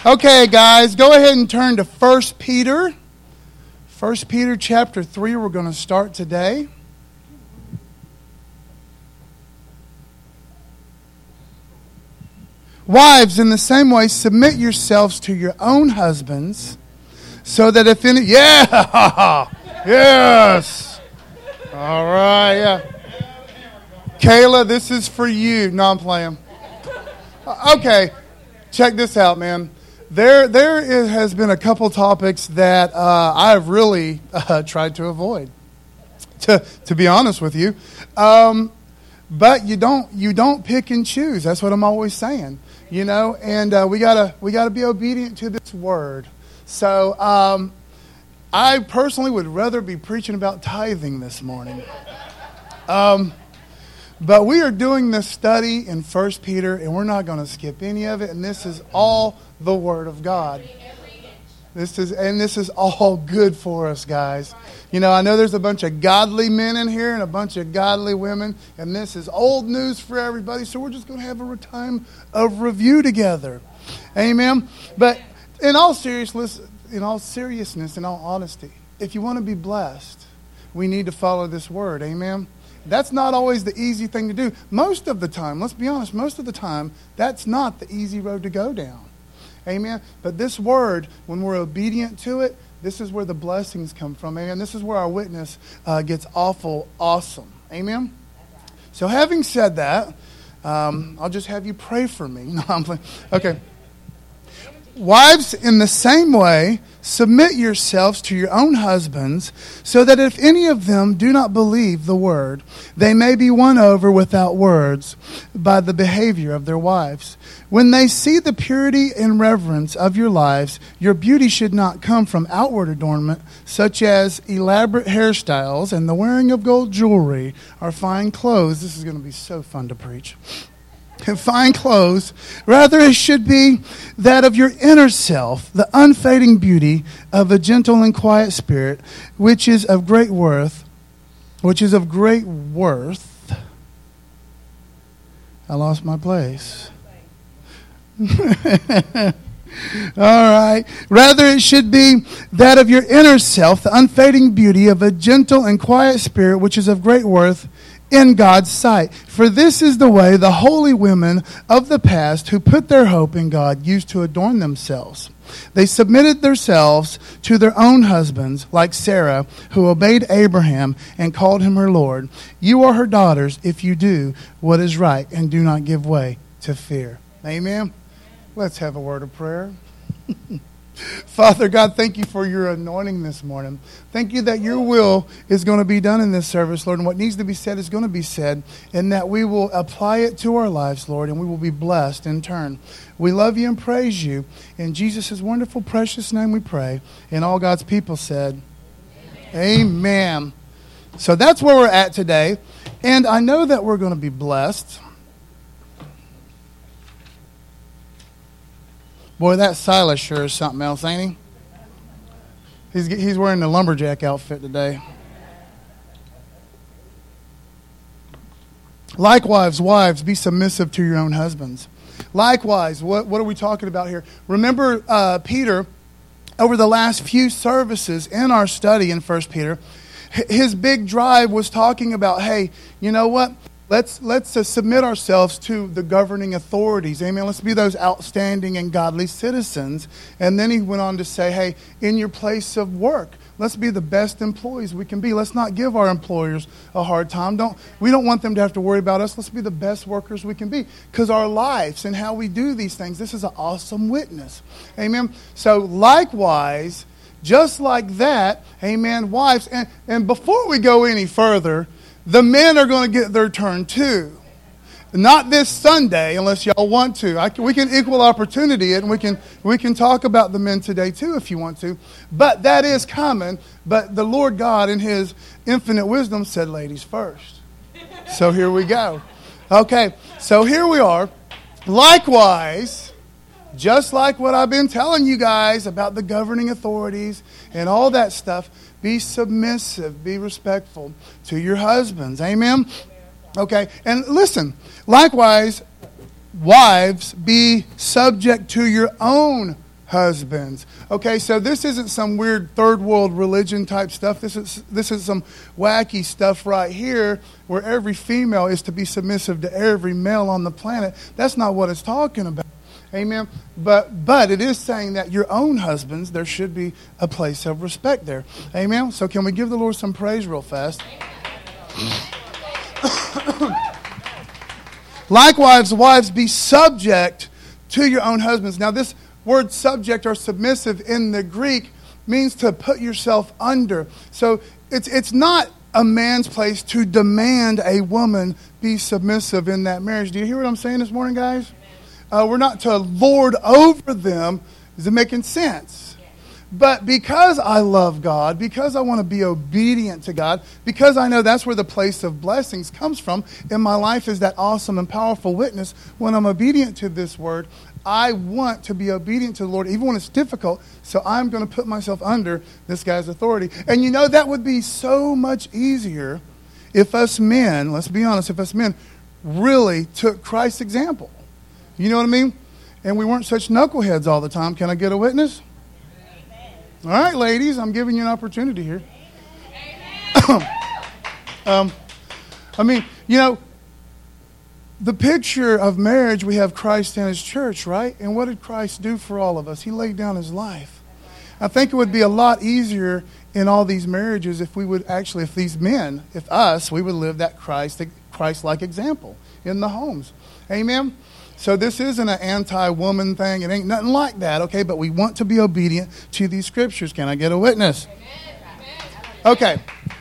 Okay, guys, go ahead and turn to 1 Peter. 1 Peter chapter 3, we're going to start today. Wives, in the same way, submit yourselves to your own husbands, so that if any... Yeah! Yes! All right, yeah. Kayla, this is for you. No, I'm playing. Okay, check this out, man. There has been a couple topics that I have really tried to avoid, to be honest with you. But you don't pick and choose. That's what I'm always saying, you know. And we gotta be obedient to this word. So I personally would rather be preaching about tithing this morning. But we are doing this study in 1 Peter, and we're not going to skip any of it. And this is all the Word of God. This is all good for us, guys. You know, I know there's a bunch of godly men in here and a bunch of godly women, and this is old news for everybody. So we're just going to have a time of review together. Amen. But in all seriousness, in all honesty, if you want to be blessed, we need to follow this word. Amen. That's not always the easy thing to do. Most of the time, let's be honest, most of the time, that's not the easy road to go down. Amen. But this word, when we're obedient to it, this is where the blessings come from. Amen. This is where our witness gets awesome. Amen. So having said that, I'll just have you pray for me. No, I'm playing. Okay. Wives, in the same way, submit yourselves to your own husbands, so that if any of them do not believe the word, they may be won over without words by the behavior of their wives. When they see the purity and reverence of your lives, your beauty should not come from outward adornment, such as elaborate hairstyles and the wearing of gold jewelry or fine clothes. This is going to be so fun to preach. And fine clothes. Rather, it should be that of your inner self, the unfading beauty of a gentle and quiet spirit, which is of great worth. I lost my place. All right. Rather, it should be that of your inner self, the unfading beauty of a gentle and quiet spirit, which is of great worth in God's sight. For this is the way the holy women of the past who put their hope in God used to adorn themselves. They submitted themselves to their own husbands, like Sarah, who obeyed Abraham and called him her Lord. You are her daughters if you do what is right and do not give way to fear. Amen. Let's have a word of prayer. Father God, thank you for your anointing this morning. Thank you that your will is going to be done in this service, Lord, and what needs to be said is going to be said, and that we will apply it to our lives, Lord, and we will be blessed in turn. We love you and praise you. In Jesus' wonderful, precious name we pray. And all God's people said, Amen. So that's where we're at today, and I know that we're going to be blessed. Boy, that Silas sure is something else, ain't he? He's wearing the lumberjack outfit today. Likewise, wives, be submissive to your own husbands. Likewise, what are we talking about here? Remember Peter, over the last few services in our study in 1 Peter, his big drive was talking about, hey, you know what? Let's submit ourselves to the governing authorities. Amen. Let's be those outstanding and godly citizens. And then he went on to say, hey, in your place of work, let's be the best employees we can be. Let's not give our employers a hard time. We don't want them to have to worry about us. Let's be the best workers we can be. Because our lives and how we do these things, this is an awesome witness. Amen. So likewise, just like that, amen, wives. And before we go any further, the men are going to get their turn too. Not this Sunday, unless y'all want to. We can equal opportunity it, and we can talk about the men today too if you want to. But that is coming. But the Lord God, in His infinite wisdom, said ladies first. So here we go. Okay, so here we are. Likewise, just like what I've been telling you guys about the governing authorities and all that stuff, be submissive, be respectful to your husbands. Amen? Okay, and listen, likewise, wives, be subject to your own husbands. Okay, so this isn't some weird third world religion type stuff. This is some wacky stuff right here where every female is to be submissive to every male on the planet. That's not what it's talking about. Amen. But it is saying that your own husbands, there should be a place of respect there. Amen. So can we give the Lord some praise real fast? Likewise, wives, be subject to your own husbands. Now, this word subject or submissive in the Greek means to put yourself under. So it's not a man's place to demand a woman be submissive in that marriage. Do you hear what I'm saying this morning, guys? We're not to lord over them. Is it making sense? But because I love God, because I want to be obedient to God, because I know that's where the place of blessings comes from in my life is that awesome and powerful witness. When I'm obedient to this word, I want to be obedient to the Lord, even when it's difficult. So I'm going to put myself under this guy's authority. And you know, that would be so much easier if us men, let's be honest, if us men really took Christ's example. You know what I mean? And we weren't such knuckleheads all the time. Can I get a witness? All right, ladies, I'm giving you an opportunity here. I mean, you know, the picture of marriage, we have Christ and his church, right? And what did Christ do for all of us? He laid down his life. I think it would be a lot easier in all these marriages if we would actually, if these men, if us, we would live that Christ-like example in the homes. Amen? So this isn't an anti-woman thing. It ain't nothing like that, okay? But we want to be obedient to these scriptures. Can I get a witness? Okay.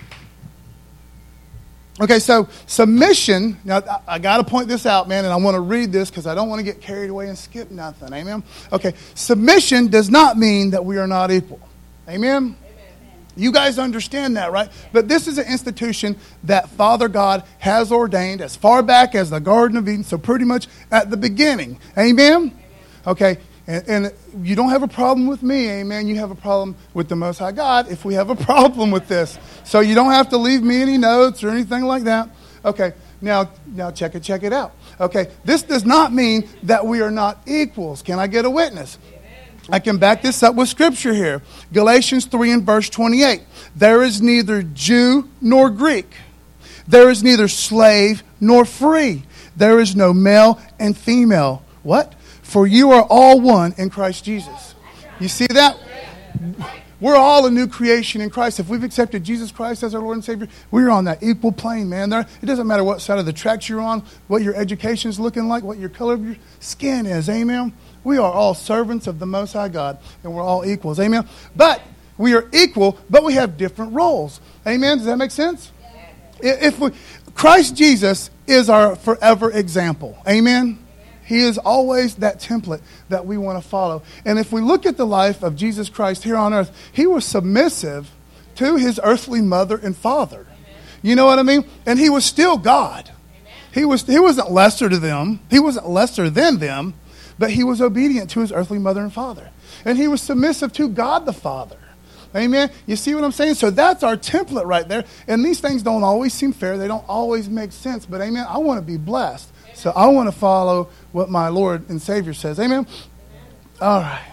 Okay, so submission. Now, I got to point this out, man, and I want to read this because I don't want to get carried away and skip nothing. Amen? Okay, submission does not mean that we are not equal. Amen? You guys understand that, right? But this is an institution that Father God has ordained as far back as the Garden of Eden, so pretty much at the beginning. Amen? Okay, and you don't have a problem with me, amen? You have a problem with the Most High God if we have a problem with this. So you don't have to leave me any notes or anything like that. Okay, now check it out. Okay, this does not mean that we are not equals. Can I get a witness? I can back this up with scripture here. Galatians 3 and verse 28. There is neither Jew nor Greek. There is neither slave nor free. There is no male and female. What? For you are all one in Christ Jesus. You see that? We're all a new creation in Christ. If we've accepted Jesus Christ as our Lord and Savior, we're on that equal plane, man. It doesn't matter what side of the tracks you're on, what your education is looking like, what your color of your skin is. Amen? We are all servants of the Most High God, and we're all equals. Amen? But we are equal, but we have different roles. Amen? Does that make sense? Christ Jesus is our forever example. Amen? He is always that template that we want to follow. And if we look at the life of Jesus Christ here on earth, he was submissive to his earthly mother and father. You know what I mean? And he was still God. He wasn't lesser to them. He wasn't lesser than them. But he was obedient to his earthly mother and father. And he was submissive to God the Father. Amen? You see what I'm saying? So that's our template right there. And these things don't always seem fair. They don't always make sense. But amen, I want to be blessed. So I want to follow what my Lord and Savior says. Amen? All right.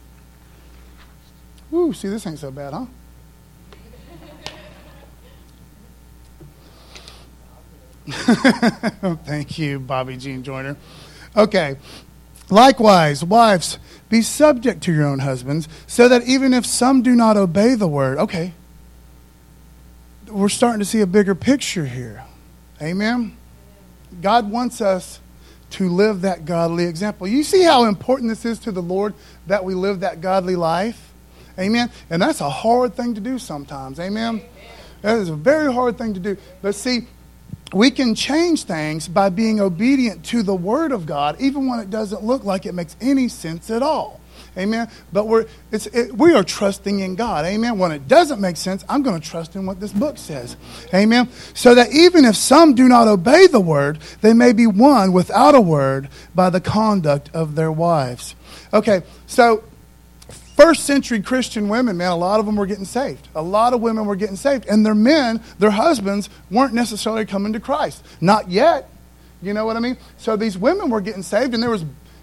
Woo, see, this ain't so bad, huh? Thank you, Bobby Jean Joyner. Okay. Likewise, wives, be subject to your own husbands, so that even if some do not obey the word, okay, we're starting to see a bigger picture here. Amen? God wants us to live that godly example. You see how important this is to the Lord that we live that godly life? Amen? And that's a hard thing to do sometimes. Amen? That is a very hard thing to do. But see, we can change things by being obedient to the Word of God, even when it doesn't look like it makes any sense at all. Amen? But we are trusting in God. Amen? When it doesn't make sense, I'm going to trust in what this book says. Amen? So that even if some do not obey the Word, they may be won without a word by the conduct of their wives. Okay, so first century Christian women, man, a lot of them were getting saved. A lot of women were getting saved. And their men, their husbands, weren't necessarily coming to Christ. Not yet. You know what I mean? So these women were getting saved, and there was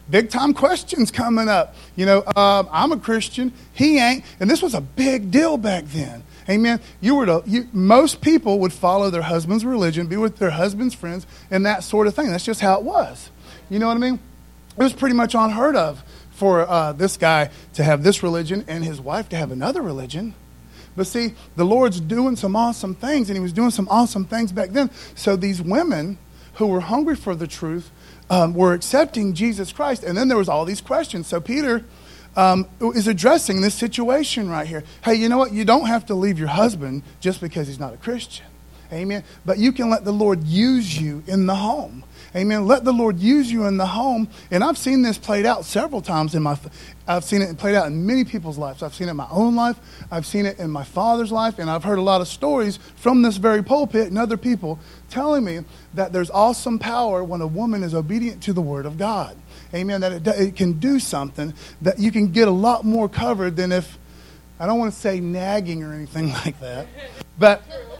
big time questions coming up. I'm a Christian. He ain't. And this was a big deal back then. Amen. Most people would follow their husband's religion, be with their husband's friends, and that sort of thing. That's just how it was. You know what I mean? It was pretty much unheard of for this guy to have this religion and his wife to have another religion. But see, the Lord's doing some awesome things, and he was doing some awesome things back then. So these women who were hungry for the truth were accepting Jesus Christ. And then there was all these questions. So Peter is addressing this situation right here. Hey, you know what? You don't have to leave your husband just because he's not a Christian. Amen. But you can let the Lord use you in the home. Amen. Let the Lord use you in the home. And I've seen this played out several times I've seen it played out in many people's lives. I've seen it in my own life. I've seen it in my father's life. And I've heard a lot of stories from this very pulpit and other people telling me that there's awesome power when a woman is obedient to the word of God. Amen. That it can do something that you can get a lot more covered than if, I don't want to say nagging or anything like that. But,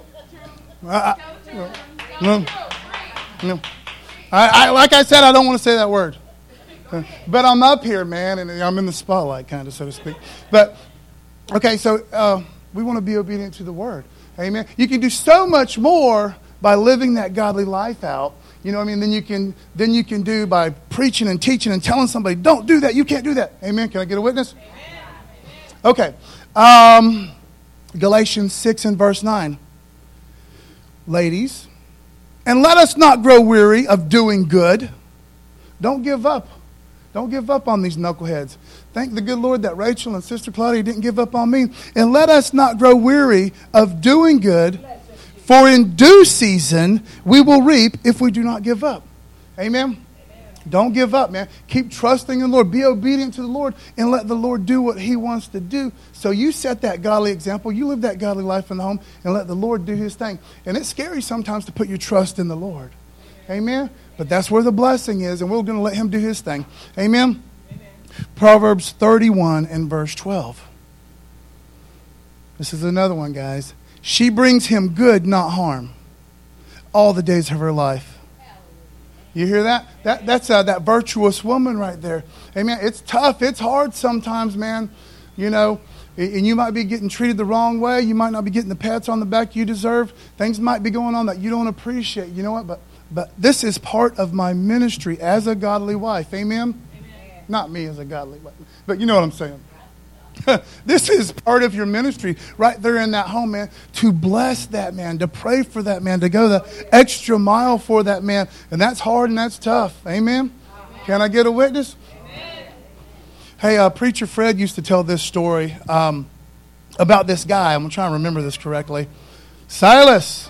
like I said, I don't want to say that word. But I'm up here, man, and I'm in the spotlight, kind of, so to speak. But, okay, so we want to be obedient to the word. Amen. You can do so much more by living that godly life out. You know what I mean? Then you can do by preaching and teaching and telling somebody, don't do that. You can't do that. Amen. Can I get a witness? Okay. Galatians 6 and verse 9. Ladies, and let us not grow weary of doing good. Don't give up. Don't give up on these knuckleheads. Thank the good Lord that Rachel and Sister Claudia didn't give up on me. And let us not grow weary of doing good, for in due season we will reap if we do not give up. Amen? Don't give up, man. Keep trusting in the Lord. Be obedient to the Lord and let the Lord do what he wants to do. So you set that godly example. You live that godly life in the home and let the Lord do his thing. And it's scary sometimes to put your trust in the Lord. Amen? But that's where the blessing is, and we're going to let him do his thing. Amen? Proverbs 31 and verse 12. This is another one, guys. She brings him good, not harm, all the days of her life. You hear that? That's that virtuous woman right there. Amen. It's tough. It's hard sometimes, man. You know, and you might be getting treated the wrong way. You might not be getting the pats on the back you deserve. Things might be going on that you don't appreciate. You know what? But this is part of my ministry as a godly wife. Amen? Amen. Not me as a godly wife, but you know what I'm saying. This is part of your ministry right there in that home, man, to bless that man, to pray for that man, to go the extra mile for that man. And that's hard and that's tough. Amen? Can I get a witness? Amen. Hey, Preacher Fred used to tell this story about this guy. I'm going to try and remember this correctly. Silas.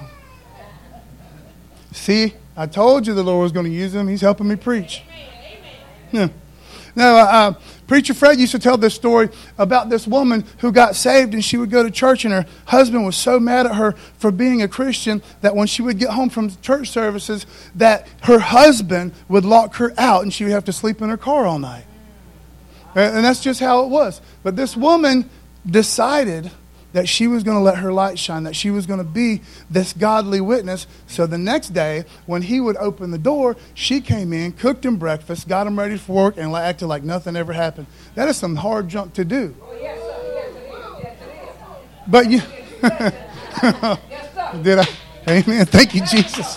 See, I told you the Lord was going to use him. He's helping me preach. Yeah. Now, Preacher Fred used to tell this story about this woman who got saved, and she would go to church, and her husband was so mad at her for being a Christian that when she would get home from church services, that her husband would lock her out, and she would have to sleep in her car all night. And that's just how it was. But this woman decided that she was going to let her light shine, that she was going to be this godly witness. So the next day, when he would open the door, she came in, cooked him breakfast, got him ready for work, and acted like nothing ever happened. That is some hard junk to do. But you... Did I? Amen. Thank you, Jesus.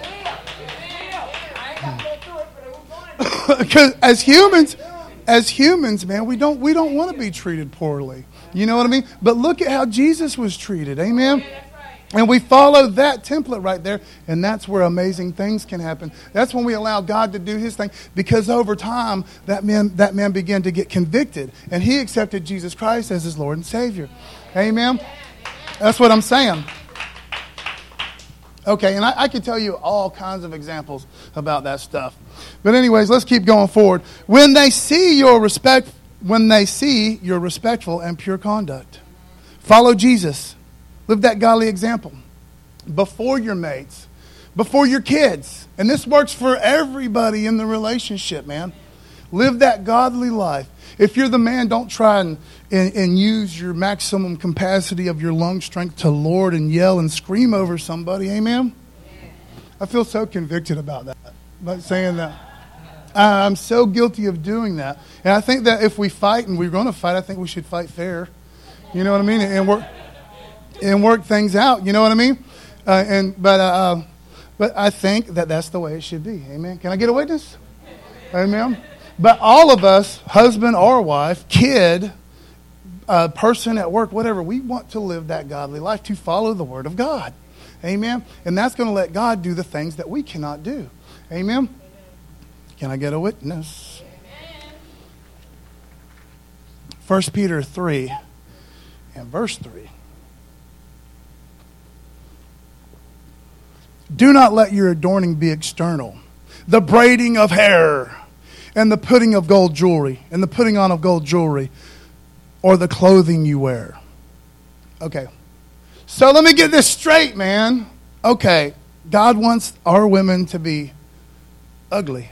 Because as humans, man, we don't want to be treated poorly. You know what I mean? But look at how Jesus was treated. Amen? And we follow that template right there, and that's where amazing things can happen. That's when we allow God to do his thing, because over time, that man began to get convicted, and he accepted Jesus Christ as his Lord and Savior. Amen? That's what I'm saying. Okay, and I could tell you all kinds of examples about that stuff. But anyways, let's keep going forward. When they see your respectful and pure conduct, follow Jesus. Live that godly example before your mates, before your kids. And this works for everybody in the relationship, man. Live that godly life. If you're the man, don't try and use your maximum capacity of your lung strength to lord and yell and scream over somebody. Amen? I feel so convicted about that, about saying that. I'm so guilty of doing that. And I think that if we fight, and we're going to fight, I think we should fight fair. You know what I mean? And work things out. You know what I mean? But I think that that's the way it should be. Amen. Can I get a witness? Amen. But all of us, husband or wife, kid, person at work, whatever, we want to live that godly life, to follow the Word of God. Amen. And that's going to let God do the things that we cannot do. Amen. Can I get a witness? 1 Peter 3 and verse 3. Do not let your adorning be external, the braiding of hair, and the putting of gold jewelry, and the putting on of gold jewelry, or the clothing you wear. Okay. So let me get this straight, man. Okay. God wants our women to be ugly.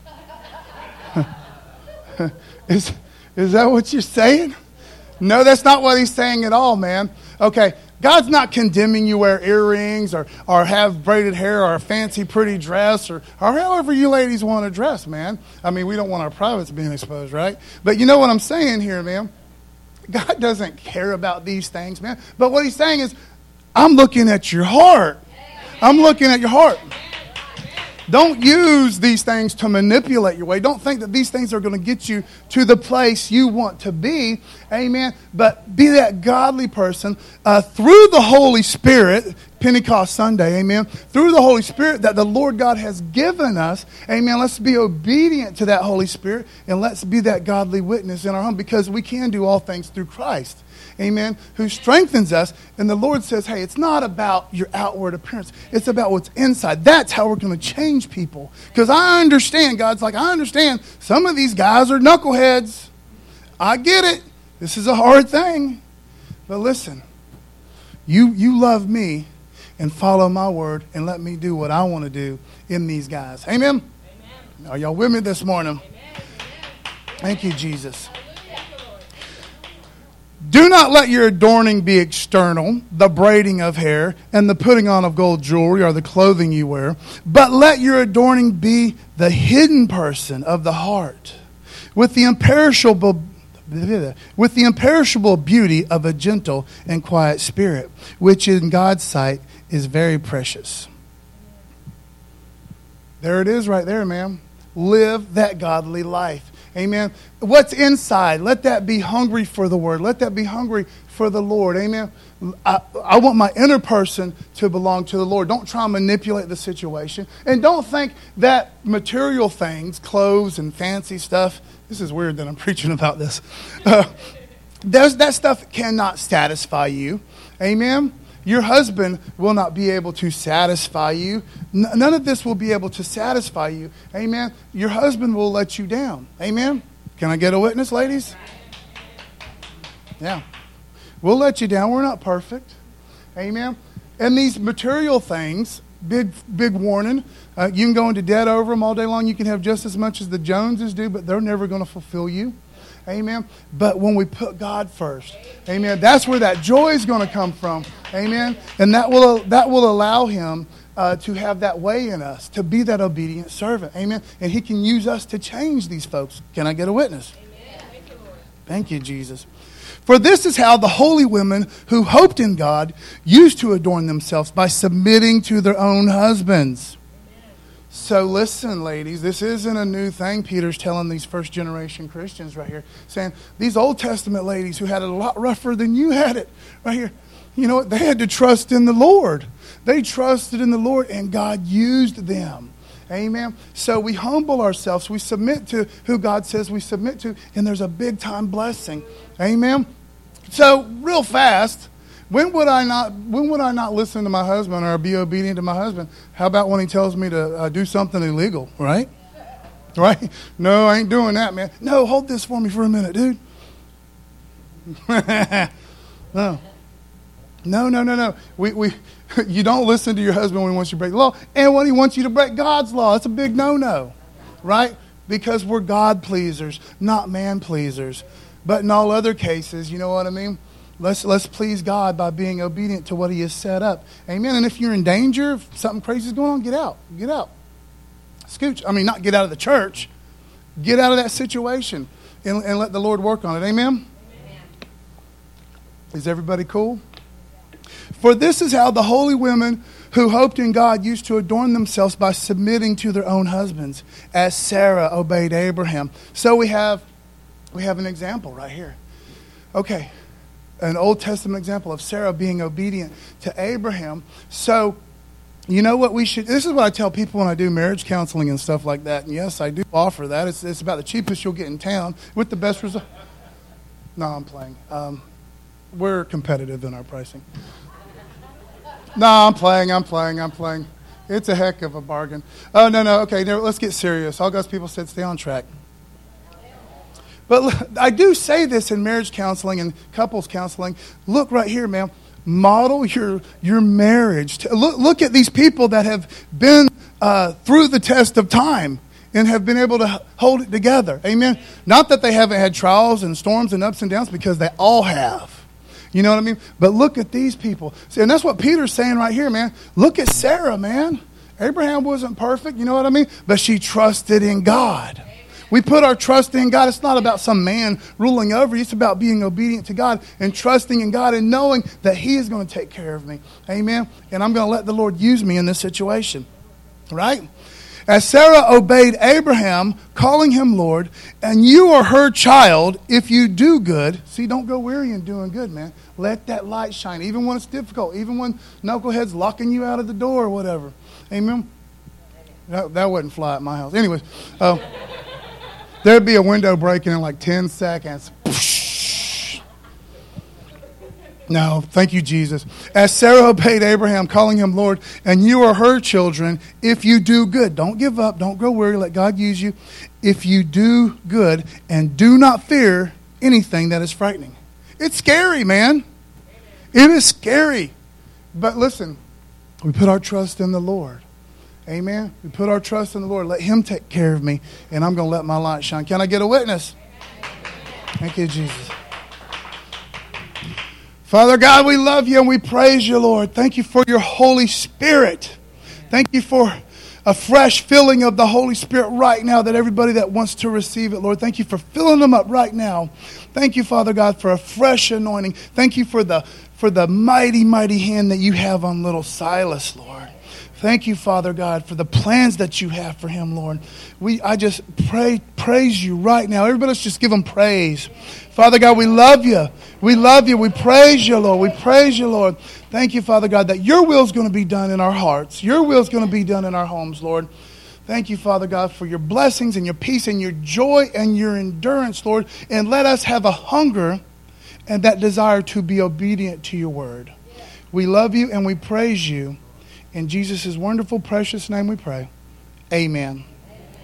Is that what you're saying? No, that's not what he's saying at all, man. Okay. God's not condemning you wear earrings or have braided hair or a fancy pretty dress or however you ladies want to dress, man. I mean, we don't want our privates being exposed, right? But you know what I'm saying here, man? God doesn't care about these things, man. But what he's saying is, I'm looking at your heart. I'm looking at your heart. Don't use these things to manipulate your way. Don't think that these things are going to get you to the place you want to be. Amen. But be that godly person through the Holy Spirit, Pentecost Sunday, amen, through the Holy Spirit that the Lord God has given us. Amen. Let's be obedient to that Holy Spirit and let's be that godly witness in our home, because we can do all things through Christ. Amen, who strengthens us. And the Lord says, hey, it's not about your outward appearance. It's about what's inside. That's how we're going to change people. Because I understand, God's like, I understand some of these guys are knuckleheads. I get it. This is a hard thing. But listen, you love me and follow my word and let me do what I want to do in these guys. Amen? Amen. Are y'all with me this morning? Amen. Thank you, Jesus. Do not let your adorning be external, the braiding of hair, and the putting on of gold jewelry, or the clothing you wear, but let your adorning be the hidden person of the heart, with the imperishable beauty of a gentle and quiet spirit, which in God's sight is very precious. There it is right there, ma'am. Live that godly life. Amen. What's inside, let that be hungry for the Word. Let that be hungry for the Lord. Amen. I want my inner person to belong to the Lord. Don't try and manipulate the situation. And don't think that material things, clothes and fancy stuff, this is weird that I'm preaching about this. That stuff cannot satisfy you. Amen. Your husband will not be able to satisfy you. None of this will be able to satisfy you. Amen. Your husband will let you down. Amen. Can I get a witness, ladies? Yeah. We'll let you down. We're not perfect. Amen. And these material things, big warning. You can go into debt over them all day long. You can have just as much as the Joneses do, but they're never going to fulfill you. Amen. But when we put God first, amen, that's where that joy is going to come from. Amen. And that will allow him to have that way in us, to be that obedient servant. Amen. And he can use us to change these folks. Can I get a witness? Amen. Thank you, Lord. Thank you, Jesus. For this is how the holy women who hoped in God used to adorn themselves, by submitting to their own husbands. So listen, ladies, this isn't a new thing. Peter's telling these first generation Christians right here, saying these Old Testament ladies who had it a lot rougher than you had it right here, you know what? They had to trust in the Lord. They trusted in the Lord and God used them. Amen. So we humble ourselves. We submit to who God says we submit to, and there's a big time blessing. Amen. So real fast, when would I not listen to my husband or be obedient to my husband? How about when he tells me to do something illegal, right? Right? No, I ain't doing that, man. No, hold this for me for a minute, dude. No. You don't listen to your husband when he wants you to break the law, and when he wants you to break God's law. It's a big no-no, right? Because we're God pleasers, not man pleasers. But in all other cases, you know what I mean? Let's please God by being obedient to what he has set up. Amen. And if you're in danger, if something crazy is going on, get out. Get out. Scooch. I mean, not get out of the church. Get out of that situation and let the Lord work on it. Amen? Is everybody cool? For this is how the holy women who hoped in God used to adorn themselves by submitting to their own husbands, as Sarah obeyed Abraham. So we have an example right here. Okay, an Old Testament example of Sarah being obedient to Abraham. So, you know what we should... This is what I tell people when I do marriage counseling and stuff like that. And yes, I do offer that. It's about the cheapest you'll get in town with the best result. No, I'm playing. We're competitive in our pricing. No, I'm playing. It's a heck of a bargain. Oh, no. Okay, let's get serious. All God's people said stay on track. But I do say this in marriage counseling and couples counseling. Look right here, man. Model your marriage. Look at these people that have been through the test of time and have been able to hold it together. Amen? Not that they haven't had trials and storms and ups and downs, because they all have. You know what I mean? But look at these people. See, and that's what Peter's saying right here, man. Look at Sarah, man. Abraham wasn't perfect, you know what I mean? But she trusted in God. We put our trust in God. It's not about some man ruling over you. It's about being obedient to God and trusting in God and knowing that He is going to take care of me. Amen? And I'm going to let the Lord use me in this situation. Right? As Sarah obeyed Abraham, calling him Lord, and you are her child if you do good. See, don't go weary in doing good, man. Let that light shine, even when it's difficult, even when knucklehead's locking you out of the door or whatever. Amen? That wouldn't fly at my house. Anyways, there'd be a window breaking in like 10 seconds. No, thank you, Jesus. As Sarah obeyed Abraham, calling him Lord, and you are her children if you do good. Don't give up. Don't grow weary. Let God use you. If you do good and do not fear anything that is frightening. It's scary, man. It is scary. But listen, we put our trust in the Lord. Amen. We put our trust in the Lord. Let Him take care of me, and I'm going to let my light shine. Can I get a witness? Thank you, Jesus. Father God, we love you and we praise you, Lord. Thank you for your Holy Spirit. Thank you for a fresh filling of the Holy Spirit right now, that everybody that wants to receive it, Lord, thank you for filling them up right now. Thank you, Father God, for a fresh anointing. Thank you for the mighty, mighty hand that you have on little Silas, Lord. Thank you, Father God, for the plans that you have for him, Lord. I just praise you right now. Everybody, let's just give him praise. Father God, we love you. We love you. We praise you, Lord. We praise you, Lord. Thank you, Father God, that your will is going to be done in our hearts. Your will is going to be done in our homes, Lord. Thank you, Father God, for your blessings and your peace and your joy and your endurance, Lord. And let us have a hunger and that desire to be obedient to your word. We love you and we praise you. In Jesus' wonderful, precious name we pray. Amen.